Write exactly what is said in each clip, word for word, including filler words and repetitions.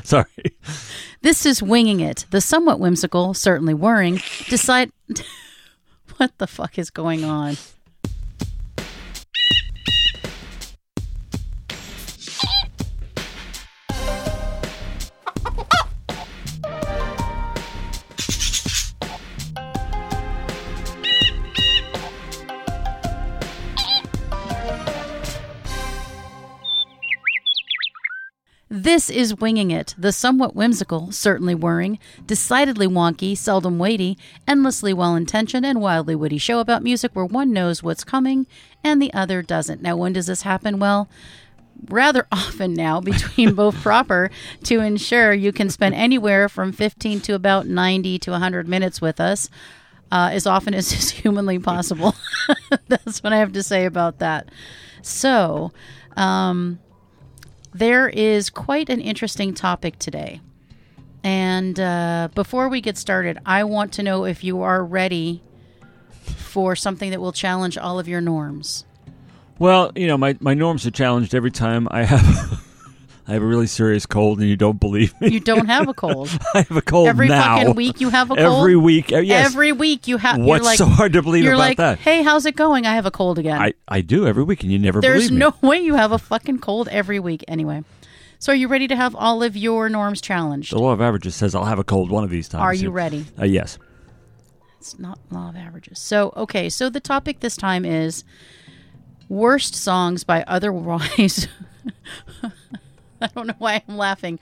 Sorry. This is Winging It, the somewhat whimsical, certainly worrying, decide... What the fuck is going on? This is Winging It, the somewhat whimsical, certainly worrying, decidedly wonky, seldom weighty, endlessly well-intentioned, and wildly witty show about music where one knows what's coming and the other doesn't. Now, when does this happen? Well, rather often now between both proper to ensure you can spend anywhere from fifteen to about ninety to one hundred minutes with us, uh, as often as is humanly possible. That's what I have to say about that. So, um... there is quite an interesting topic today. And uh, before we get started, I want to know if you are ready for something that will challenge all of your norms. Well, you know, my, my norms are challenged every time I have I have a really serious cold and you don't believe me. You don't have a cold. I have a cold Every now. fucking week you have a cold? Every week. Uh, yes. Every week you have... What's like, so hard to believe you're about like, that? Hey, how's it going? I have a cold again. I, I do every week and you never There's believe me. There's no way you have a fucking cold every week. Anyway. So are you ready to have all of your norms challenged? The law of averages says I'll have a cold one of these times. Are you ready? Uh, yes. It's not law of averages. So, okay. So the topic this time is worst songs by otherwise... I don't know why I'm laughing.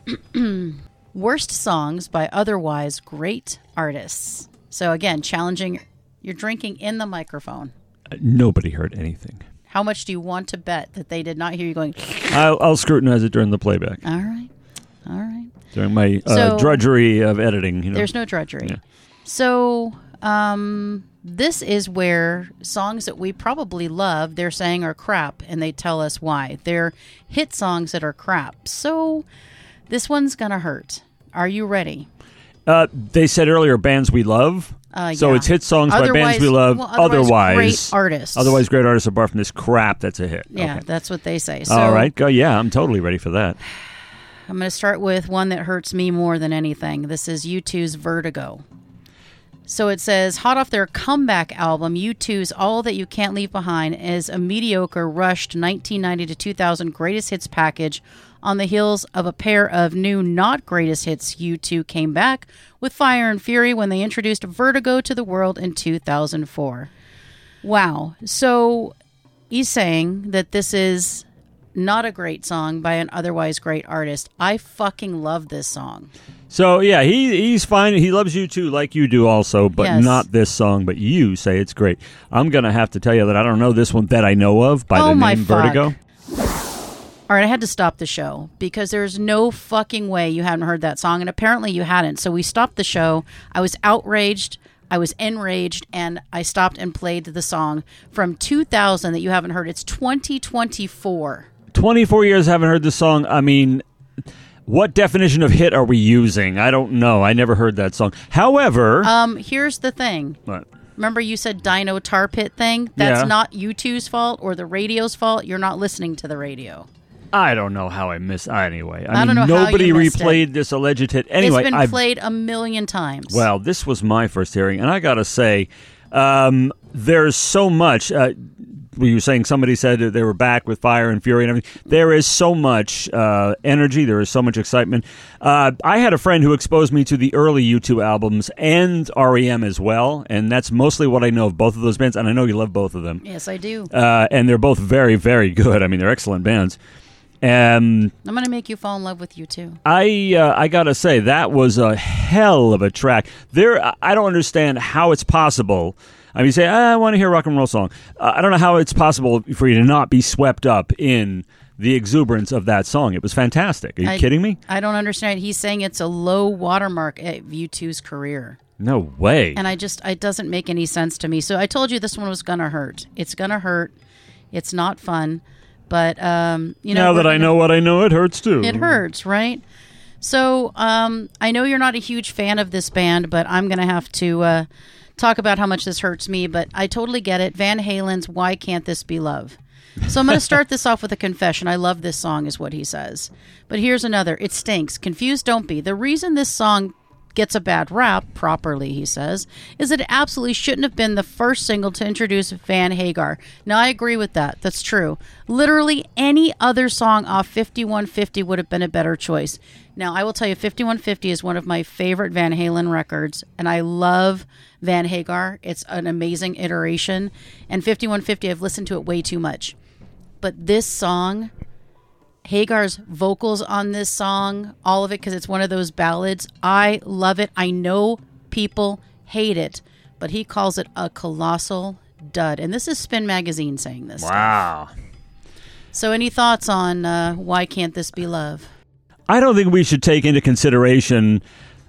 Worst songs by otherwise great artists. So again, challenging... You're drinking in the microphone. Uh, nobody heard anything. How much do you want to bet that they did not hear you going... I'll, I'll scrutinize it during the playback. All right. All right. During my uh, So- drudgery of editing. You know. There's no drudgery. Yeah. So, um, this is where songs that we probably love, they're saying are crap, and they tell us why. They're hit songs that are crap. So, this one's going to hurt. Are you ready? Uh, they said earlier bands we love. Uh, so yeah. it's hit songs by Otherwise- bands we love. well, otherwise otherwise, great artists. Otherwise, great artists apart from this crap that's a hit. Yeah, Okay. that's what they say. So, All right. Go. Yeah, I'm totally ready for that. I'm going to start with one that hurts me more than anything. This is U two's Vertigo. So it says, hot off their comeback album, U two's All That You Can't Leave Behind is a mediocre, rushed nineteen ninety to two thousand greatest hits package on the heels of a pair of new not greatest hits. U two came back with Fire and Fury when they introduced Vertigo to the world in two thousand four. Wow. So he's saying that this is not a great song by an otherwise great artist. I fucking love this song. So, yeah, he he's fine. He loves you too, like you do also, but Yes. not this song. But you say it's great. I'm going to have to tell you that I don't know this one that I know of by Oh, the my name fuck. Vertigo. All right, I had to stop the show because there's no fucking way you hadn't heard that song, and apparently you hadn't. So we stopped the show. I was outraged. I was enraged, and I stopped and played the song from two thousand that you haven't heard. It's twenty twenty-four. twenty-four years haven't heard the song. I mean, what definition of hit are we using? I don't know. I never heard that song. However... Um, here's the thing. What? Remember you said Dino Tar Pit thing? That's Yeah. not U two's fault or the radio's fault. You're not listening to the radio. I don't know how I missed... Anyway, I, I mean, don't know how nobody you missed replayed this alleged hit. Anyway, it's been I've, played a million times. well, this was my first hearing, and I got to say, um, there's so much... Uh, you were saying somebody said that they were back with Fire and Fury and everything. There is so much uh, energy. There is so much excitement. Uh, I had a friend who exposed me to the early U two albums and R E M as well, and that's mostly what I know of both of those bands, and I know you love both of them. Yes, I do. Uh, and they're both very, very good. I mean, they're excellent bands. Um, I'm going to make you fall in love with U two. I uh, I gotta say that was a hell of a track. There, I don't understand how it's possible. I mean, you say ah, I want to hear a rock and roll song. Uh, I don't know how it's possible for you to not be swept up in the exuberance of that song. It was fantastic. Are you I, kidding me? I don't understand. He's saying it's a low watermark at U two's career. No way. And I just, it doesn't make any sense to me. So I told you this one was going to hurt. It's going to hurt. It's not fun. But, um, you know. Now that gonna, I know what I know, it hurts too. It hurts, right? So um, I know you're not a huge fan of this band, but I'm going to have to uh, talk about how much this hurts me. But I totally get it. Van Halen's Why Can't This Be Love? So I'm going to start this off with a confession. I love this song, is what he says. But here's another. It stinks. Confused, don't be. The reason this song gets a bad rap, properly, he says, is that it absolutely shouldn't have been the first single to introduce Van Hagar. Now, I agree with that. That's true. Literally any other song off fifty-one fifty would have been a better choice. Now, I will tell you, fifty-one fifty is one of my favorite Van Halen records, and I love Van Hagar. It's an amazing iteration, and fifty-one fifty, I've listened to it way too much. But this song, Hagar's vocals on this song, all of it, because it's one of those ballads, I love it. I know people hate it, but he calls it a colossal dud. And this is Spin Magazine saying this. Wow. Stuff. So any thoughts on uh, Why Can't This Be Love? I don't think we should take into consideration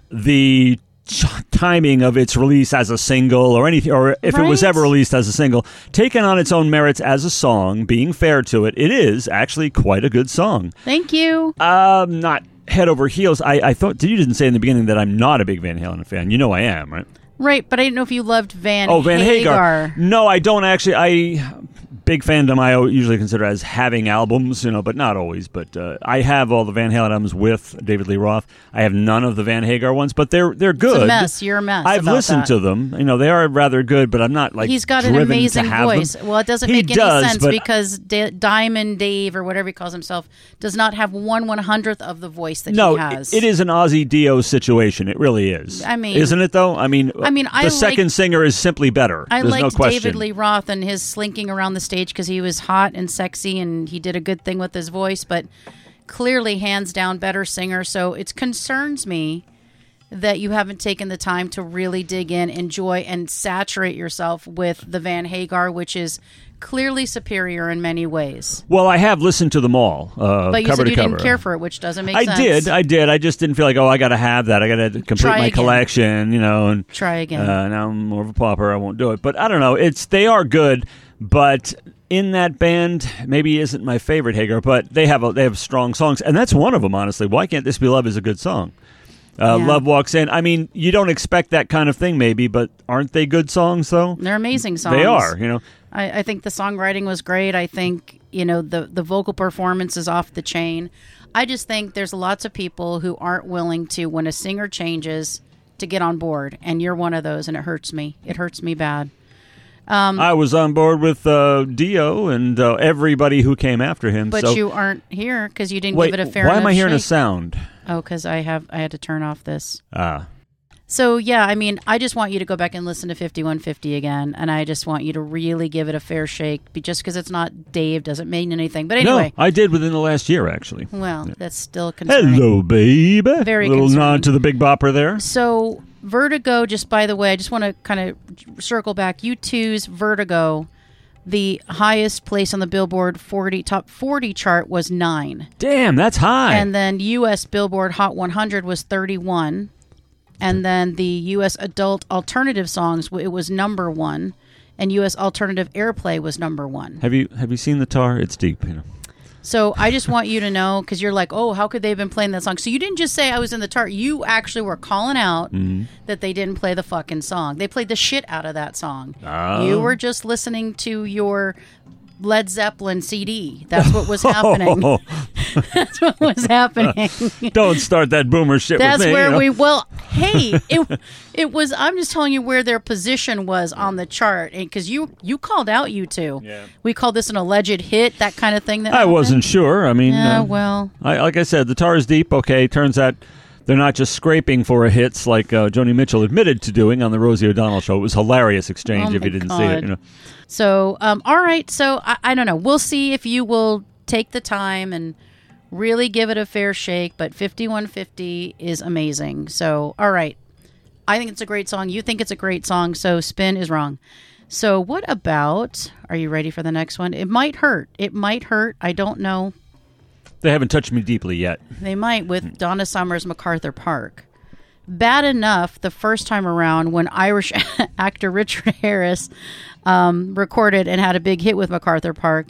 the ch- timing of its release as a single or anything, or if right? it was ever released as a single. Taken on its own merits as a song, being fair to it, it is actually quite a good song. Thank you. Um, not head over heels. I, I thought you didn't say in the beginning that I'm not a big Van Halen fan. You know I am, right? Right, but I didn't know if you loved Van Oh, Van Hagar. Hagar. No, I don't actually. I big fandom I usually consider as having albums, you know, but not always. But uh, I have all the Van Halen albums with David Lee Roth. I have none of the Van Hagar ones, but they're they're good. It's a mess. You're a mess. I've about listened that. to them. You know, they are rather good, but I'm not like he's got an driven amazing to have voice. them. Well, it doesn't He make any does, sense but- because D- Diamond Dave or whatever he calls himself does not have one one hundredth of the voice that No, he has. it is an Ozzy Dio situation. It really is. I mean- isn't it though? I mean, I mean, the I second like- singer is simply better. I There's liked no question. David Lee Roth and his slinking around the stage because he was hot and sexy and he did a good thing with his voice, but clearly hands down better singer. So it concerns me that you haven't taken the time to really dig in, enjoy, and saturate yourself with the Van Hagar, which is clearly superior in many ways. Well, I have listened to them all, uh, But you cover said to you cover. didn't care for it, which doesn't make I sense. did, I did. I just didn't feel like, oh, I got to have that. I got to complete Try my again. collection, you know. And Try again. Uh, now I'm more of a pauper. I won't do it. But I don't know. It's they are good, but in that band, maybe isn't my favorite Hagar, but they have a, they have strong songs, and that's one of them. Honestly, Why Can't This Be Love is a good song. Uh, Yeah. Love Walks In. I mean, you don't expect that kind of thing, maybe, but aren't they good songs though? They're amazing songs. They are. You know. I, I think the songwriting was great. I think, you know, the, the vocal performance is off the chain. I just think there's lots of people who aren't willing to, when a singer changes, to get on board. And you're one of those, and it hurts me. It hurts me bad. Um, I was on board with uh, Dio and uh, everybody who came after him. but so. you aren't here because you didn't Wait, give it a fair why enough am I hearing a shake. sound? Oh, because I have I had to turn off this. Ah. So, yeah, I mean, I just want you to go back and listen to fifty-one fifty again, and I just want you to really give it a fair shake. Be- Just because it's not Dave doesn't mean anything. But anyway, No, I did within the last year, actually. well, that's still concerning. Hello, baby. Very A little concerning. nod to the Big Bopper there. So, Vertigo, just by the way, I just want to kind of circle back. U two's Vertigo, the highest place on the Billboard forty top forty chart was nine. Damn, that's high. And then U S Billboard Hot one hundred was thirty-one. And then the U S Adult Alternative Songs, it was number one. And U S Alternative Airplay was number one. have you have you seen the tar? It's deep. You know. So I just want you to know, because you're like, oh, how could they have been playing that song? So you didn't just say I was in the chart. You actually were calling out Mm-hmm. that they didn't play the fucking song. They played the shit out of that song. Oh. You were just listening to your Led Zeppelin C D. That's what was happening. Oh, That's what was happening. don't start that boomer shit That's with me. where you know. we, well, hey, it, it was, I'm just telling you where their position was on the chart. Because you, you called out you two. Yeah. We called this an alleged hit, that kind of thing. That I happened. wasn't sure. I mean, Yeah, uh, well. I, like I said, the tar is deep. Okay, turns out they're not just scraping for a hits like uh, Joni Mitchell admitted to doing on the Rosie O'Donnell show. It was hilarious exchange Oh if you my didn't see it. God. You know. So, um, all right. So, I, I don't know. We'll see if you will take the time and really give it a fair shake. But fifty-one fifty is amazing. So, all right. I think it's a great song. You think it's a great song. So, Spin is wrong. So, what about, are you ready for the next one? It might hurt. It might hurt. I don't know. They haven't touched me deeply yet. They might with Donna Summer's MacArthur Park. Bad enough the first time around when Irish actor Richard Harris um, recorded and had a big hit with MacArthur Park.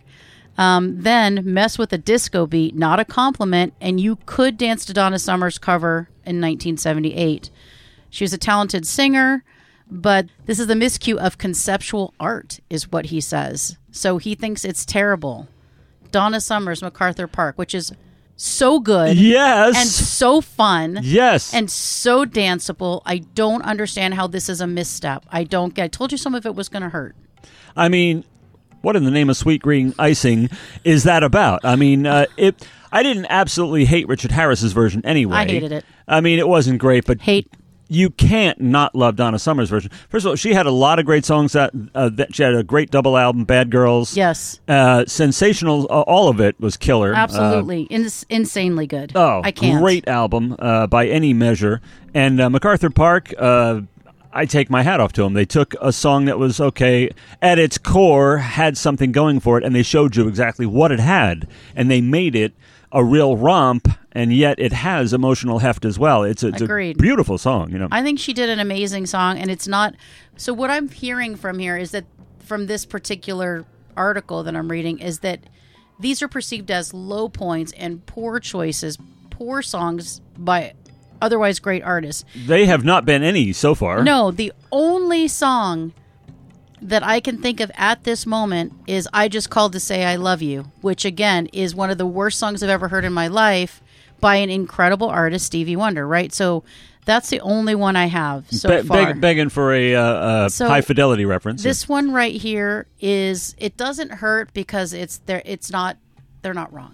Um, then mess with a disco beat, not a compliment, and you could dance to Donna Summer's cover in nineteen seventy-eight. She was a talented singer, But this is the miscue of conceptual art, is what he says. So he thinks it's terrible. Donna Summer's MacArthur Park, which is so good. Yes. And so fun. Yes. And so danceable. I don't understand how this is a misstep. I don't get I told you some of it was going to hurt. I mean, what in the name of sweet green icing is that about? I mean, uh, it. I didn't absolutely hate Richard Harris's version anyway. I hated it. I mean, it wasn't great, but Hate. you can't not love Donna Summer's version. First of all, she had a lot of great songs. That, uh, that she had a great double album, Bad Girls. Yes. Uh, sensational. Uh, all of it was killer. Absolutely. Uh, Ins- insanely good. Oh, I can't. Great album uh, by any measure. And uh, MacArthur Park, uh, I take my hat off to them. They took a song that was, okay, at its core, had something going for it, and they showed you exactly what it had. And they made it a real romp, and yet it has emotional heft as well. It's a, it's a beautiful song, you know. I think she did an amazing song, and it's not. So what I'm hearing from here is that from this particular article that I'm reading is that these are perceived as low points and poor choices, poor songs by otherwise great artists. They have not been any so far. No, the only song that I can think of at this moment is I Just Called to Say I Love You, which again is one of the worst songs I've ever heard in my life by an incredible artist, Stevie Wonder, right? So that's the only one I have so Be- far. Beg- begging for a, uh, a so high fidelity reference. This one right here is, it doesn't hurt because it's there. It's not, they're not wrong.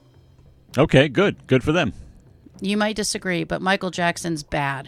Okay, good. Good for them. You might disagree, but Michael Jackson's bad.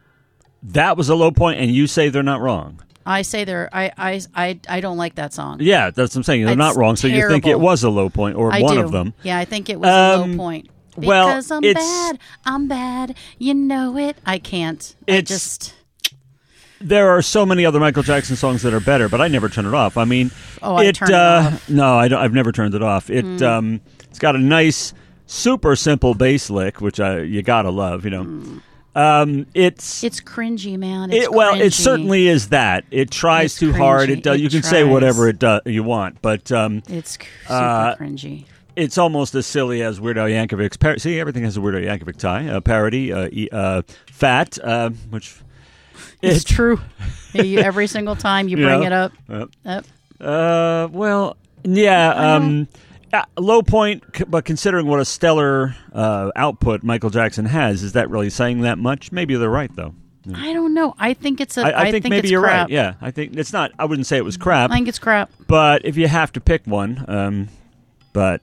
That was a low point, and you say they're not wrong. I say they're. I I I, I don't like that song. Yeah, that's what I'm saying. They're It's not wrong. So you think it terrible. was a low point, or I one do. of them? Yeah, I think it was a Um, low point. well, Because I'm it's- bad. I'm bad. You know it. I can't. I It's- just. There are so many other Michael Jackson songs that are better, but I never turn it off. I mean, Oh, I it, turn it uh, off. No, I don't, I've never turned it off. It Mm. um, it's got a nice, super simple bass lick, which I, you gotta love. You know, Mm. um, it's It's cringy, man. It's it, well, it cringy. certainly is that. It tries It's too hard. cringy. It does. It You can say tries. whatever it do, you want, but um, It's c- super uh, cringy. it's almost as silly as Weird Al Yankovic's. Par- See, everything has a Weird Al Yankovic tie. Uh, parody, uh, e- uh, Fat, uh, which It's it- true. You- every single time you You bring know? it up. Yep. Yep. Uh, well, yeah. Um, uh, low point, c- but considering what a stellar uh, output Michael Jackson has, is that really saying that much? Maybe they're right, though. I don't know. I think it's a. I, I, think, maybe it's you're crap. right. Yeah, I think it's not. I wouldn't say it was crap, I think it's crap. but if you have to pick one, um, but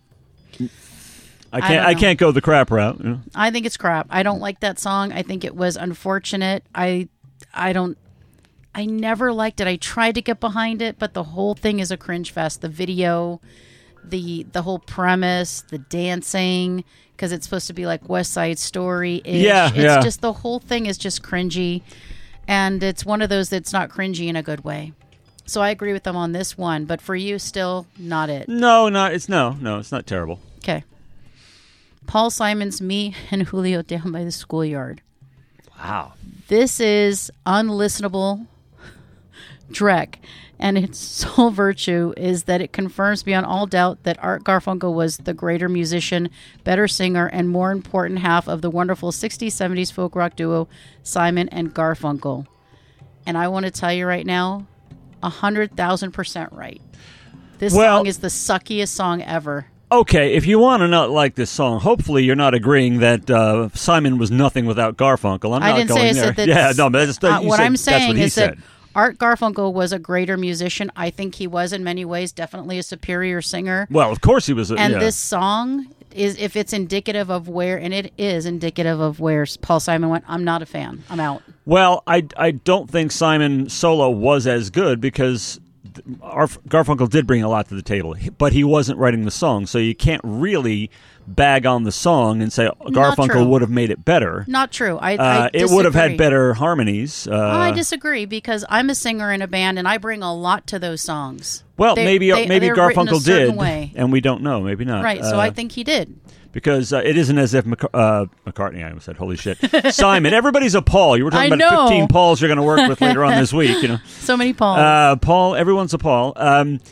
I can't. don't I, know. can't go the crap route. You know? I think it's crap. I don't like that song. I think it was unfortunate. I, I don't. I never liked it. I tried to get behind it, but the whole thing is a cringe fest. The video, the the whole premise, the dancing, because it's supposed to be like West Side Story. Yeah, it's yeah. just the whole thing is just cringy, and it's one of those that's not cringy in a good way. So I agree with them on this one, but for you, still not it. No, not it's no, no, it's not terrible. Okay. Paul Simon's "Me and Julio Down by the Schoolyard." Wow. This is unlistenable dreck, and its sole virtue is that it confirms beyond all doubt that Art Garfunkel was the greater musician, better singer, and more important half of the wonderful sixties, seventies folk rock duo Simon and Garfunkel. And I want to tell you right now, one hundred thousand percent right. This Well- song is the suckiest song ever. Okay, if you want to not like this song, hopefully you're not agreeing that uh, Simon was nothing without Garfunkel. I'm I not didn't going say I there. said that. Yeah, no, but that's, uh, you what said, I'm saying that's what he is said. that Art Garfunkel was a greater musician. I think he was in many ways definitely a superior singer. Well, of course he was. A, And yeah. this song is, if it's indicative of where, and it is indicative of where Paul Simon went, I'm not a fan. I'm out. Well, I, I don't think Simon solo was as good because th- our, Garfunkel did bring a lot to the table, but he wasn't writing the song, so you can't really bag on the song and say Garfunkel true. would have made it better. Not true. I, Uh, I it would have had disagree. better harmonies. Uh, I disagree because I'm a singer in a band and I bring a lot to those songs. well, They- maybe they- maybe they're written a Garfunkel certain did, way. and we don't know. Maybe not. Right, so Uh, I think he did. because uh, it isn't as if Mc- uh, McCartney. I almost said, "Holy shit, Simon!" Everybody's a Paul. You were talking I about know. fifteen Pauls you're going to work with later on this week. You know, So many Pauls. uh, Paul. Everyone's a Paul. Um,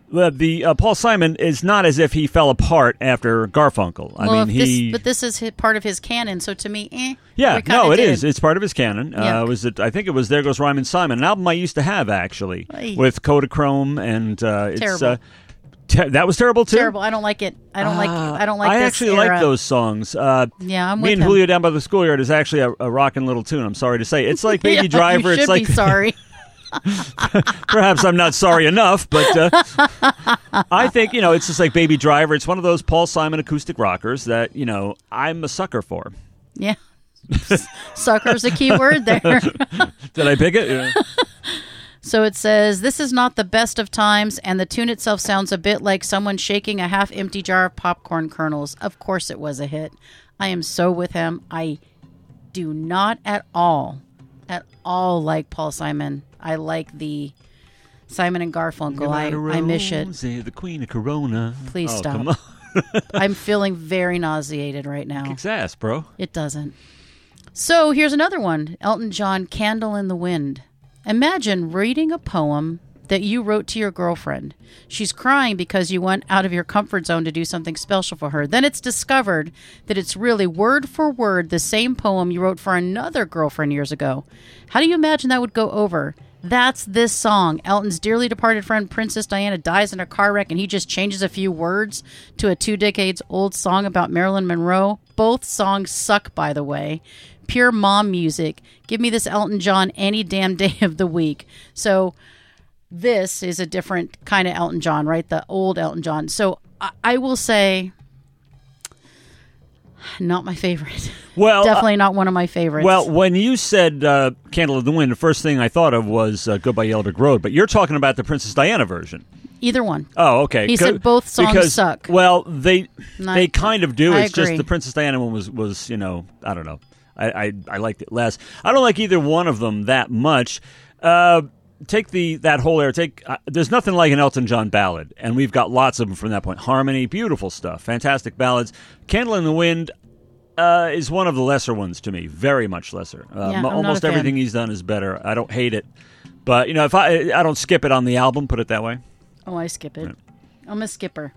The, the uh, Paul Simon is not as if he fell apart after Garfunkel. I well, mean, if he. This, but this is his, part of his canon, so to me, eh. Yeah, we kinda no, it did. is. It's part of his canon. Yeah. Uh, was it? I think it was "There Goes Ryman Simon," an album I used to have actually Aye. with Kodachrome, and uh, it's Terrible. uh, te- that was terrible too. Terrible. I don't like it. I don't like. I don't like. I this actually era. like those songs. Uh, Yeah, I'm me with and him. Julio Down by the Schoolyard is actually a, a rockin' little tune. I'm sorry to say, it's like Baby Yeah, Driver. You It's should like be sorry. perhaps I'm not sorry enough, but uh, I think you know it's just like Baby Driver. It's one of those Paul Simon acoustic rockers that you know I'm a sucker for. Yeah. Sucker's a key word there. Did I pick it? Yeah. So it says, this is not the best of times, and the tune itself sounds a bit like someone shaking a half-empty jar of popcorn kernels. Of course it was a hit. I am so with him. I do not at all, at all like Paul Simon. I like the Simon and Garfunkel. I, I miss it. The Queen of Corona. Please oh, stop. Come on. I'm feeling very nauseated right now. Kicks ass, bro. It doesn't. So here's another one. Elton John, Candle in the Wind. Imagine reading a poem that you wrote to your girlfriend. She's crying because you went out of your comfort zone to do something special for her. Then it's discovered that it's really word for word the same poem you wrote for another girlfriend years ago. How do you imagine that would go over? That's this song. Elton's dearly departed friend Princess Diana dies in a car wreck and he just changes a few words to a two decades old song about Marilyn Monroe. Both songs suck, by the way. Pure mom music. Give me this Elton John any damn day of the week. So this is a different kind of Elton John, right? The old Elton John. So I, I will say not my favorite. Well, definitely uh, not one of my favorites. Well, when you said uh, Candle in the Wind, the first thing I thought of was uh, Goodbye Yellow Brick Road, but you're talking about the Princess Diana version. Either one. Oh, okay. He said both songs because, suck. Well, they Not- they kind of do. I It's just agree. the Princess Diana one was, was you know, I don't know. I, I, I liked it less. I don't like either one of them that much. Uh, take the that whole era. Take uh, there's nothing like an Elton John ballad, and we've got lots of them from that point. Harmony, beautiful stuff, fantastic ballads. Candle in the Wind uh, is one of the lesser ones to me, very much lesser. Uh, Yeah, m- I'm not almost a fan. everything he's done is better. I don't hate it, but you know, if I I don't skip it on the album, put it that way. Oh, I skip it. I'm a skipper.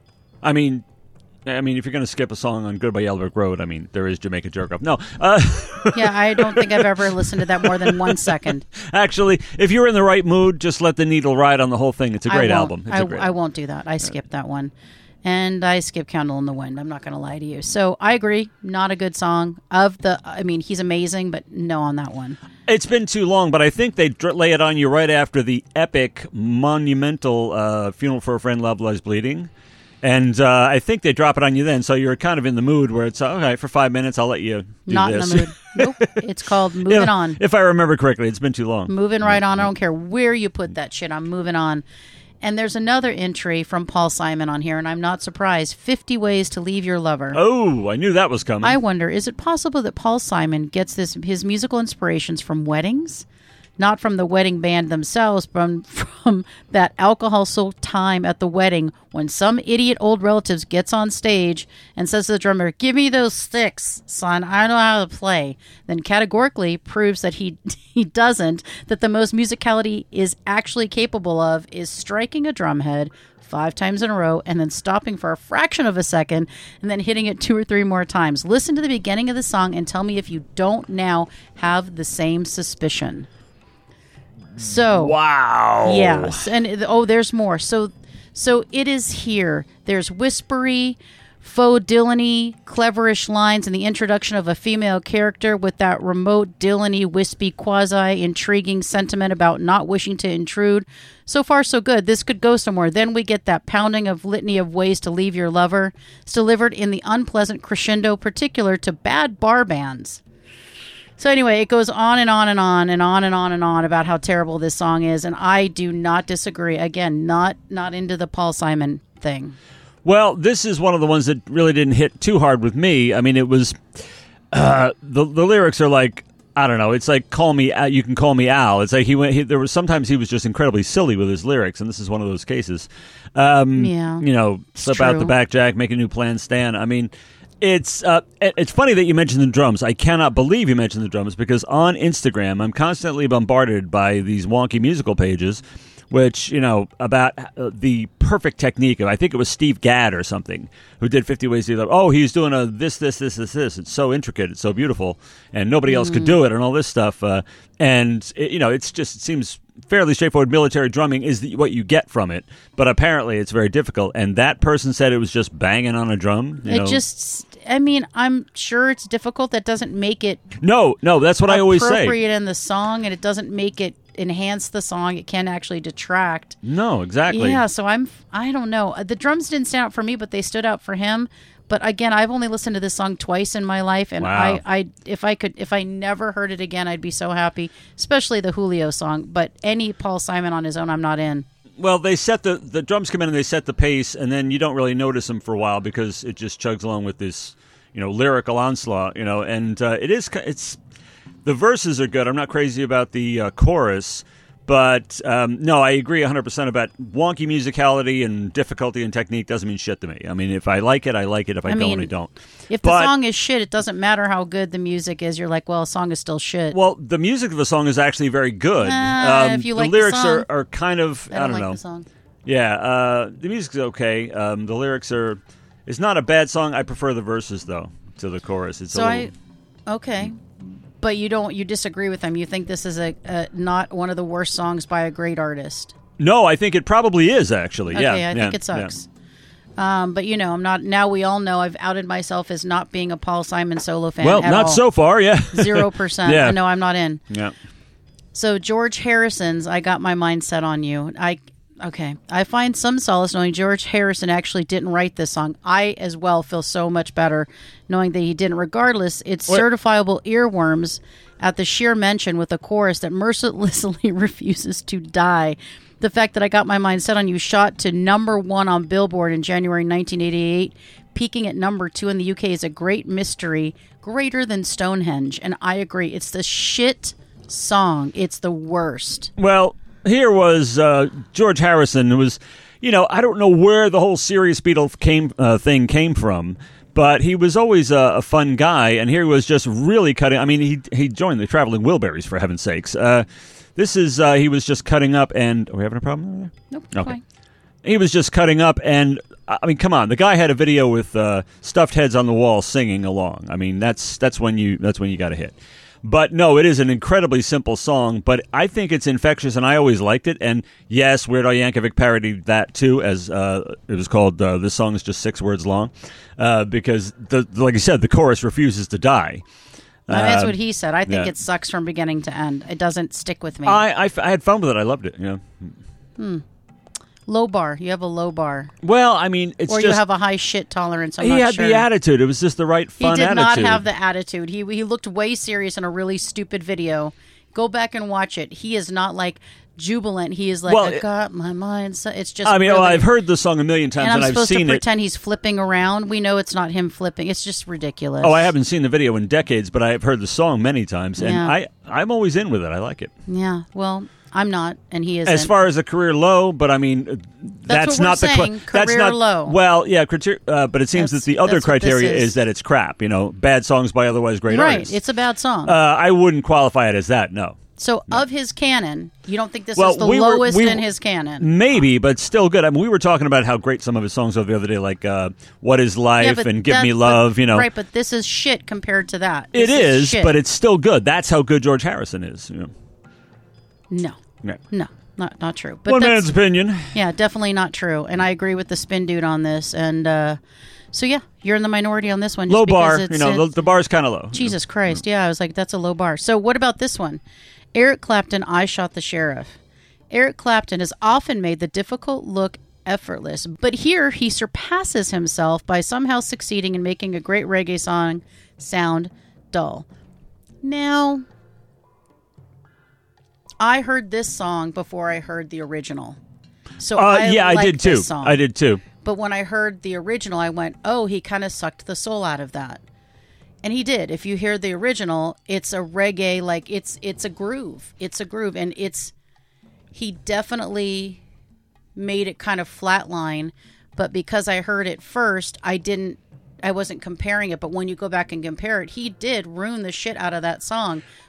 I mean. I mean, if you're going to skip a song on Goodbye Yellow Brick Road, I mean, there is Jamaica Jerk Off. No. Uh, Yeah, I don't think I've ever listened to that more than one second. actually, if you're in the right mood, just let the needle ride on the whole thing. It's a great I won't. album. It's I, a great I album. won't do that. I skipped that one. And I skipped Candle in the Wind. I'm not going to lie to you. So I agree. Not a good song. Of the, I mean, he's amazing, but no on that one. It's been too long, but I think they dr- lay it on you right after the epic, monumental uh, Funeral for a Friend, Love Lies Bleeding. And uh, I think they drop it on you then, so you're kind of in the mood where it's, okay, for five minutes, I'll let you do Not this. in the mood. Nope. It's called Moving Yeah, On. If I remember correctly, it's been too long. Moving right on. I don't care where you put that shit. I'm moving on. And there's another entry from Paul Simon on here, and I'm not surprised. fifty Ways to Leave Your Lover. Oh, I knew that was coming. I wonder, is it possible that Paul Simon gets this his musical inspirations from weddings? Not from the wedding band themselves, but from that alcohol-soaked time at the wedding when some idiot old relatives gets on stage and says to the drummer, "Give me those sticks, son. I know how to play." Then categorically proves that he he doesn't, that the most musicality is actually capable of is striking a drum head five times in a row and then stopping for a fraction of a second and then hitting it two or three more times. Listen to the beginning of the song and tell me if you don't now have the same suspicion. So Wow. yes, and it- oh, there's more. So, so it is here. There's whispery, faux Dylan-y, cleverish lines in the introduction of a female character with that remote Dylan-y, wispy, quasi-intriguing sentiment about not wishing to intrude. So far, so good. This could go somewhere. Then we get that pounding of litany of ways to leave your lover. It's delivered in the unpleasant crescendo particular to bad bar bands. So anyway, it goes on and on and on and on and on and on about how terrible this song is, and I do not disagree. Again, not not into the Paul Simon thing. Well, this is one of the ones that really didn't hit too hard with me. I mean, it was uh, the the lyrics are like, I don't know. It's like call me. Al- You can call me Al. It's like he went. He, there was sometimes he was just incredibly silly with his lyrics, and this is one of those cases. Um, Yeah, you know, slip out true. the back, Jack. Make a new plan, Stan. I mean. It's uh, it- it's funny that you mentioned the drums. I cannot believe you mentioned the drums because on Instagram, I'm constantly bombarded by these wonky musical pages which, you know, about uh, the perfect technique of, I think it was Steve Gadd or something, who did fifty Ways to Leave. Oh, he's doing a this, this, this, this, this. It's so intricate. It's so beautiful. And nobody else mm. could do it and all this stuff. Uh, and, it, you know, it's just, it seems fairly straightforward. Military drumming is the, what you get from it. But apparently it's very difficult. And that person said it was just banging on a drum. You it know. just... I mean, I'm sure it's difficult. That doesn't make it... No, no, that's what I always say. ...appropriate in the song, and it doesn't make it enhance the song. It can actually detract. No, exactly. Yeah, so I'm... I don't know. The drums didn't stand out for me, but they stood out for him. But again, I've only listened to this song twice in my life, and wow. I, I, if I could, if I never heard it again, I'd be so happy. Especially the Julio song. But any Paul Simon on his own, I'm not in. Well, they set the the drums come in and they set the pace, and then you don't really notice them for a while because it just chugs along with this, you know, lyrical onslaught. You know, and uh, it is it's the verses are good. I'm not crazy about the uh, chorus, but um, no, I agree one hundred percent about wonky musicality and difficulty and technique doesn't mean shit to me. I mean, if I like it, I like it. If I, I don't, mean, I don't. If but, the song is shit, it doesn't matter how good the music is. You're like, well, a song is still shit. Well, the music of the song is actually very good. Uh, um, if you the like lyrics the song, are, are kind of I I don't, don't like know. the song. Yeah, uh, the music's okay. Um, the lyrics are. It's not a bad song. I prefer the verses though to the chorus. It's so a little, I, okay, but you don't. You disagree with them. You think this is a, a not one of the worst songs by a great artist. No, I think it probably is actually. Okay, yeah, I yeah, think it sucks. Yeah. Um, but you know, I'm not. Now we all know I've outed myself as not being a Paul Simon solo fan. Well, at not all. so far. Yeah, zero percent. Yeah. No, I'm not in. Yeah. So George Harrison's "I Got My Mind Set on You." I. Okay. I find some solace knowing George Harrison actually didn't write this song. I, as well, feel so much better knowing that he didn't. Regardless, it's what? certifiable earworms at the sheer mention with a chorus that mercilessly refuses to die. The fact that I Got My Mind Set on You shot to number one on Billboard in January nineteen eighty-eight, peaking at number two in the U K is a great mystery, greater than Stonehenge. And I agree. It's the shit song. It's the worst. Well... Here was uh, George Harrison, who was, you know, I don't know where the whole Serious Beatles came uh, thing came from, but he was always a, a fun guy, and here he was just really cutting. I mean, he he joined the Traveling Wilburys, for heaven's sakes. Uh, this is, uh, he was just cutting up, and, are we having a problem there? Nope, okay. Fine. He was just cutting up, and, I mean, come on, the guy had a video with uh, stuffed heads on the wall singing along. I mean, that's that's when you that's when you got a hit. But no, it is an incredibly simple song, but I think it's infectious, and I always liked it. And yes, Weird Al Yankovic parodied that too, as uh, it was called, uh, this song is just six words long, uh, because, the, like I said, the chorus refuses to die. Well, that's uh, what he said. I think yeah. it sucks from beginning to end. It doesn't stick with me. I, I, I had fun with it. I loved it. You know? Hmm. Low bar. You have a low bar. Well, I mean, it's or just... you have a high shit tolerance. I'm he not had sure. the attitude. It was just the right fun attitude. He did attitude. not have the attitude. He he looked way serious in a really stupid video. Go back and watch it. He is not like jubilant. He is like, well, I got my mind. So it's just. I mean, really, well, I've heard the song a million times, and, I'm and I've supposed seen to it. pretend he's flipping around. We know it's not him flipping. It's just ridiculous. Oh, I haven't seen the video in decades, but I've heard the song many times, and Yeah. I I'm always in with it. I like it. Yeah. Well. I'm not, and he isn't. As far as a career low, but I mean, that's, that's what not we're the saying, cl- that's career not low. Well, yeah, criteria, uh, but it seems That's- that the other that's what this criteria is. is that it's crap. You know, bad songs by otherwise great right. artists. It's a bad song. Uh, I wouldn't qualify it as that. No. So, of his canon, you don't think this Well, is the we were- lowest we- in his canon? Maybe, but still good. I mean, we were talking about how great some of his songs are the other day, like uh, "What Is Life" Yeah, but and "Give that- Me Love." but- You know, right? But this is shit compared to that. it This is, shit. but it's still good. That's how good George Harrison is. You know? no, Yeah. no, not not true. But One that's- man's opinion. Yeah, definitely not true. And I agree with the spin dude on this. And uh, so yeah, you're in the minority on this one. just Low because bar. it's- You know, the, it's- the bar's kind of low. Jesus Christ. Yeah, I was like, that's a low bar. So what about this one? Eric Clapton, I Shot the Sheriff. Eric Clapton has often made the difficult look effortless, but here he surpasses himself by somehow succeeding in making a great reggae song sound dull. Now, I heard this song before I heard the original. So Uh, I yeah, I like did too. this song. I did too. But when I heard the original, I went, oh, he kind of sucked the soul out of that. And he did. If you hear the original, it's a reggae, like it's it's a groove. It's a groove. And it's, he definitely made it kind of flatline. But because I heard it first, I didn't, I wasn't comparing it. But when you go back and compare it, he did ruin the shit out of that song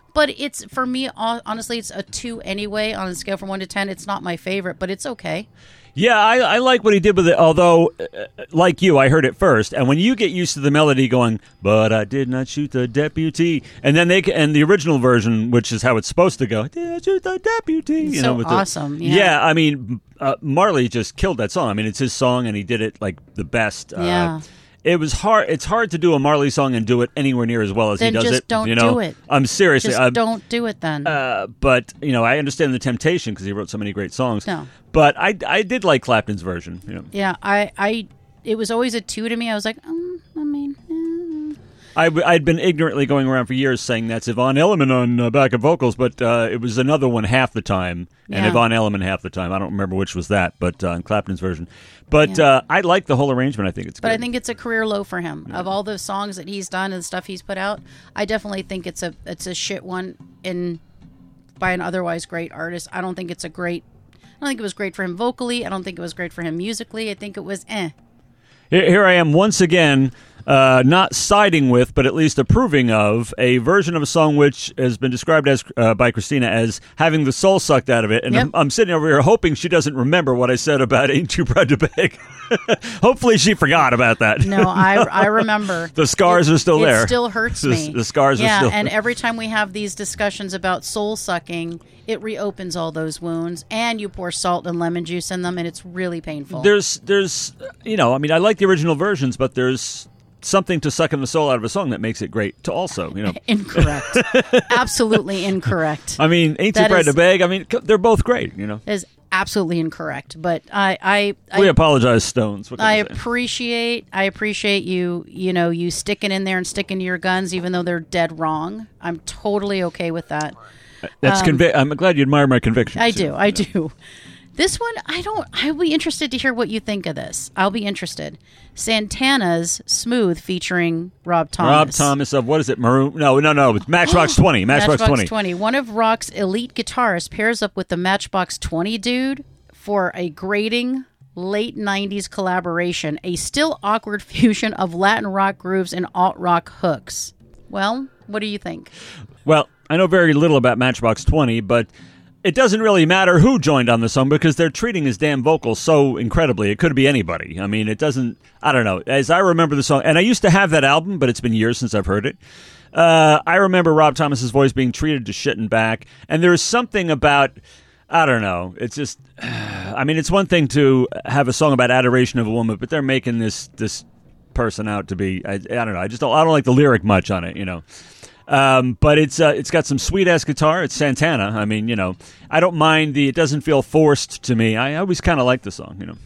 But it's, for me, hon- honestly, it's a two anyway on a scale from one to ten. It's not my favorite, but it's okay. Yeah, I, I like what he did with it, although, uh, like you, I heard it first. And when you get used to the melody going, but I did not shoot the deputy, and then they and the original version, which is how it's supposed to go, did I shoot the deputy? You So know, with awesome, The, yeah. yeah, I mean, uh, Marley just killed that song. I mean, it's his song, and he did it, like, the best. Yeah. Uh, it was hard. It's hard to do a Marley song and do it anywhere near as well as Then he does just it. don't you know? do it. I'm seriously. Just I'm, don't do it then. uh, but you know, I understand the temptation because he wrote so many great songs. No. But I, I did like Clapton's version. You know. yeah, I, I, it was always a two to me. I was like, um, I mean, eh. I, I'd been ignorantly going around for years saying that's Yvonne Elliman on uh, backup vocals, but uh, it was another one half the time, and Yeah. Yvonne Elliman half the time. I don't remember which was that, but uh, in Clapton's version. But Yeah. uh, I like the whole arrangement. I think it's good. But I think it's a career low for him. Of all the songs that he's done and the stuff he's put out, I definitely think it's a it's a shit one in by an otherwise great artist. I don't think it's a great. I don't think it was great for him vocally. I don't think it was great for him musically. I think it was eh. Here, here I am once again, uh, not siding with, but at least approving of a version of a song which has been described as uh, by Christina as having the soul sucked out of it. And Yep. I'm, I'm sitting over here hoping she doesn't remember what I said about Ain't Too Proud to Beg. Hopefully she forgot about that. No, I I remember. The scars It- are still it there. still hurts The- me. the scars are yeah, still and there. every time we have these discussions about soul sucking, it reopens all those wounds, and you pour salt and lemon juice in them, and it's really painful. There's, there's, you know, I mean, I like the original versions, but there's something to sucking the soul out of a song that makes it great to also, you know. Incorrect. Absolutely incorrect. I mean, Ain't Too That Proud is- to Beg, I mean, c- they're both great, you know. That is absolutely incorrect. But I, I, I We apologize, Stones. What can I I say? appreciate I appreciate you you know you sticking in there and sticking to your guns even though they're dead wrong. I'm totally okay with that. That's convi- I'm glad you admire my convictions. um, I do. I do. This one I don't I'll be interested to hear what you think of this. I'll be interested. Santana's Smooth featuring Rob Thomas. Rob Thomas of, what is it, Maroon? No, no, no, it's Matchbox twenty. Matchbox, twenty. One of Rock's elite guitarists pairs up with the Matchbox twenty dude for a grating late nineties collaboration, a still awkward fusion of Latin rock grooves and alt rock hooks. Well, what do you think? Well, I know very little about Matchbox twenty, but it doesn't really matter who joined on the song because they're treating his damn vocals so incredibly. It could be anybody. I mean, it doesn't, I don't know. As I remember the song, and I used to have that album, but it's been years since I've heard it. Uh, I remember Rob Thomas's voice being treated to shit and back, and there's something about, I don't know, it's just, I mean, it's one thing to have a song about adoration of a woman, but they're making this this person out to be, I, I don't know, I just don't, I don't like the lyric much on it, you know. Um, but it's uh, it's got some sweet ass guitar. It's Santana. I mean, you know, I don't mind the. It doesn't feel forced to me. I always kind of like the song. You know.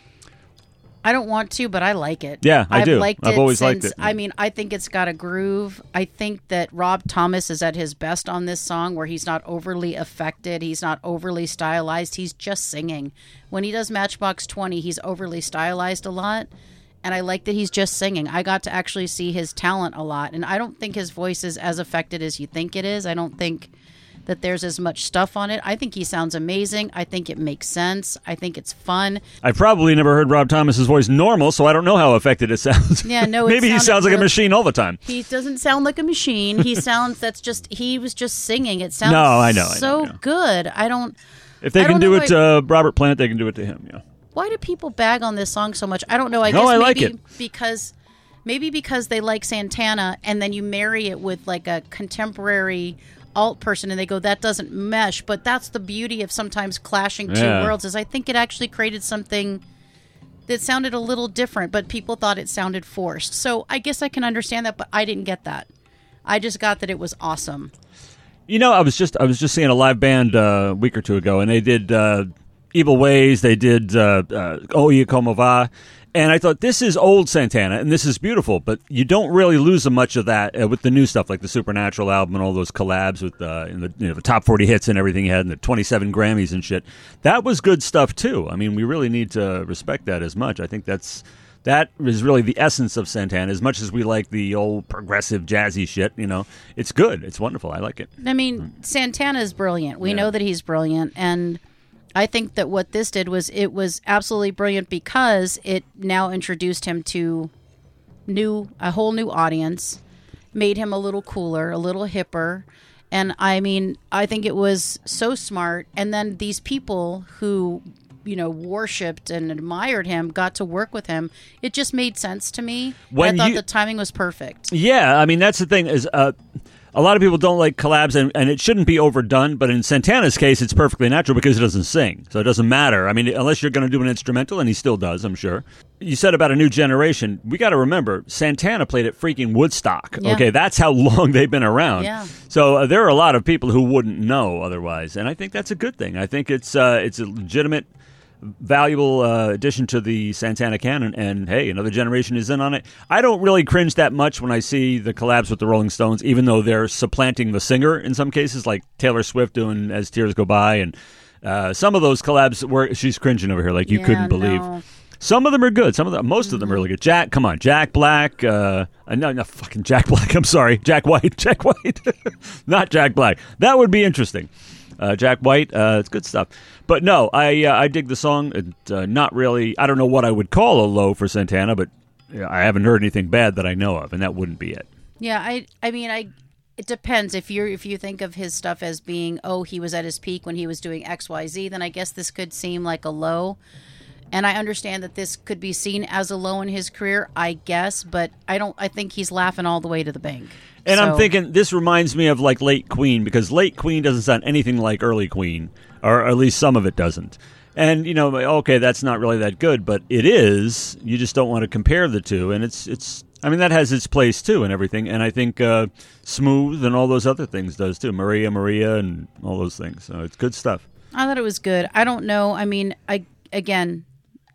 I don't want to, but I like it. Yeah, I I've do. Liked I've it always since, liked it. I mean, I think it's got a groove. I think that Rob Thomas is at his best on this song, where he's not overly affected, he's not overly stylized, he's just singing. When he does Matchbox twenty, he's overly stylized a lot. And I like that he's just singing. I got to actually see his talent a lot. And I don't think his voice is as affected as you think it is. I don't think that there's as much stuff on it. I think he sounds amazing. I think it makes sense. I think it's fun. I've probably never heard Rob Thomas's voice normal, so I don't know how affected it sounds. Yeah, no, it Maybe he sounded sounds like a really- machine all the time. He doesn't sound like a machine. He sounds, that's just, he was just singing. It sounds No, I know, I know, so yeah. good. I don't, If they I can don't do know it to uh, Robert Plant, they can do it to him. Yeah. why do people bag on this song so much? I don't know. I No, guess I like maybe it. because, maybe because they like Santana and then you marry it with like a contemporary alt person and they go, that doesn't mesh. But that's the beauty of sometimes clashing two Yeah. worlds, is I think it actually created something that sounded a little different, but people thought it sounded forced. So I guess I can understand that, but I didn't get that. I just got that it was awesome. You know, I was just I was just seeing a live band uh, a week or two ago, and they did uh, Evil Ways. They did uh, uh, Oye Como Va. And I thought, this is old Santana, and this is beautiful, but you don't really lose much of that uh, with the new stuff, like the Supernatural album and all those collabs with uh, in the, you know, the top forty hits and everything he had, and the twenty-seven Grammys and shit. That was good stuff, too. I mean, we really need to respect that as much. I think that's that is really the essence of Santana. As much as we like the old progressive jazzy shit, you know, it's good. It's wonderful. I like it. I mean, Santana is brilliant. We Yeah. know that he's brilliant, and I think that what this did was it was absolutely brilliant because it now introduced him to new a whole new audience, made him a little cooler, a little hipper, And I mean, I think it was so smart. And then these people who, you know, worshipped and admired him got to work with him. It just made sense to me. When I thought you, the timing was perfect. Yeah, I mean, that's the thing is uh, a lot of people don't like collabs, and, and it shouldn't be overdone. But in Santana's case, it's perfectly natural because he doesn't sing. So it doesn't matter. I mean, unless you're going to do an instrumental, and he still does, I'm sure. You said about a new generation. We got to remember, Santana played at freaking Woodstock. Yeah. Okay, that's how long they've been around. Yeah. So uh, there are a lot of people who wouldn't know otherwise, and I think that's a good thing. I think it's uh, it's a legitimate, valuable uh, addition to the Santana canon, and hey, another generation is in on it. I don't really cringe that much when I see the collabs with the Rolling Stones, even though they're supplanting the singer in some cases, like Taylor Swift doing As Tears Go By, and uh, some of those collabs where she's cringing over here like you Yeah, couldn't believe. no. Some of them are good. Some of them, most of them are really good. Jack, come on, Jack Black. Uh, no, no, fucking Jack Black. I'm sorry, Jack White. Jack White, not Jack Black. That would be interesting. Uh, Jack White, uh, it's good stuff. But no, I uh, I dig the song. It, uh, not really. I don't know what I would call a low for Santana, but you know, I haven't heard anything bad that I know of, and that wouldn't be it. Yeah, I I mean I it depends. If you if you think of his stuff as being, oh, he was at his peak when he was doing X Y Z, then I guess this could seem like a low. And I understand that this could be seen as a low in his career, I guess, but I don't I think he's laughing all the way to the bank. And so, I'm thinking this reminds me of like late Queen, because late Queen doesn't sound anything like early Queen, or at least some of it doesn't. And, you know, okay, that's not really that good, but it is. You just don't want to compare the two. And it's, it's. I mean, that has its place, too, and everything. And I think uh, Smooth and all those other things does, too. Maria, Maria, and all those things. So it's good stuff. I thought it was good. I don't know. I mean, I again,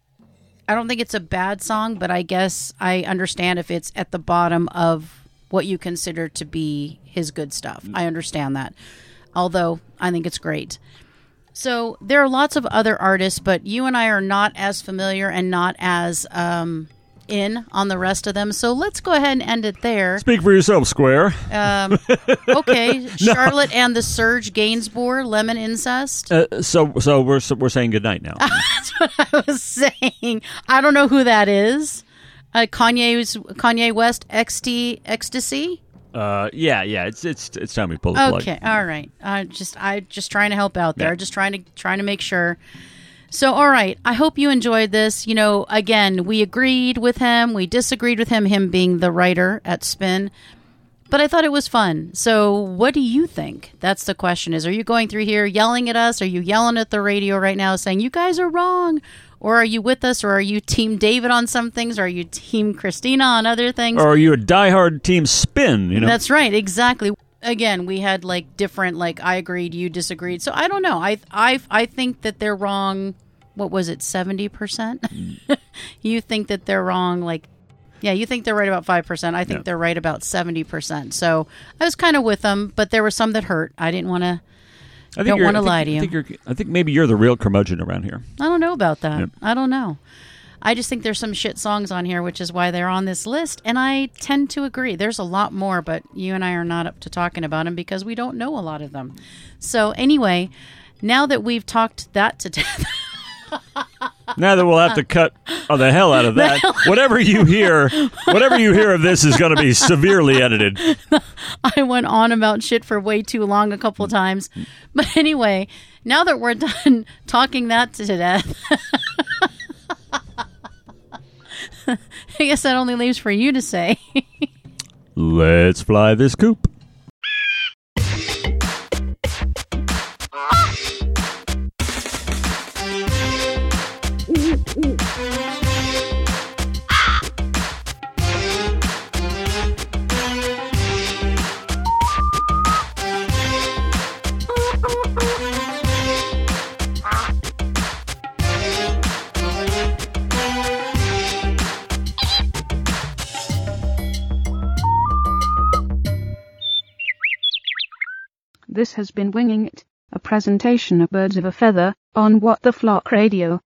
I don't think it's a bad song, but I guess I understand if it's at the bottom of what you consider to be his good stuff. I understand that. Although, I think it's great. So, there are lots of other artists, but you and I are not as familiar and not as um, in on the rest of them. So, let's go ahead and end it there. Speak for yourself, Square. Um, okay. Charlotte and the Serge Gainsbourg, Lemon Incest. Uh, so so we're so we're saying goodnight now. That's what I was saying. I don't know who that is. Uh, Kanye's Kanye West X T Ecstasy. Uh, yeah, yeah. It's it's it's time we pull the plug. Okay, all right. I just I just trying to help out there. Yeah. Just trying to trying to make sure. So, all right. I hope you enjoyed this. You know, again, we agreed with him. We disagreed with him. Him being the writer at Spin. But I thought it was fun. So what do you think? That's the question is, are you going through here yelling at us? Are you yelling at the radio right now saying, you guys are wrong? Or are you with us? Or are you Team David on some things? Or are you Team Christina on other things? Or are you a diehard Team Spin? You know, That's right. Exactly. Again, we had like different, like I agreed, you disagreed. So I don't know. I, I, I think that they're wrong. What was it? seventy percent? You think that they're wrong like Yeah, you think they're right about five percent. I think Yeah. they're right about seventy percent. So I was kind of with them, but there were some that hurt. I didn't want to, I think don't you're- want to I think- lie to I you. think, you're, I think maybe you're the real curmudgeon around here. I don't know about that. Yeah. I don't know. I just think there's some shit songs on here, which is why they're on this list. And I tend to agree. There's a lot more, but you and I are not up to talking about them because we don't know a lot of them. So anyway, now that we've talked that to death. Now that we'll have to cut oh, the hell out of that. Whatever you hear, whatever you hear of this is going to be severely edited. I went on about shit for way too long a couple of times. But anyway, now that we're done talking that to death, I guess that only leaves for you to say. Let's fly this coop. This has been Winging It, a presentation of Birds of a Feather, on What the Flock Radio.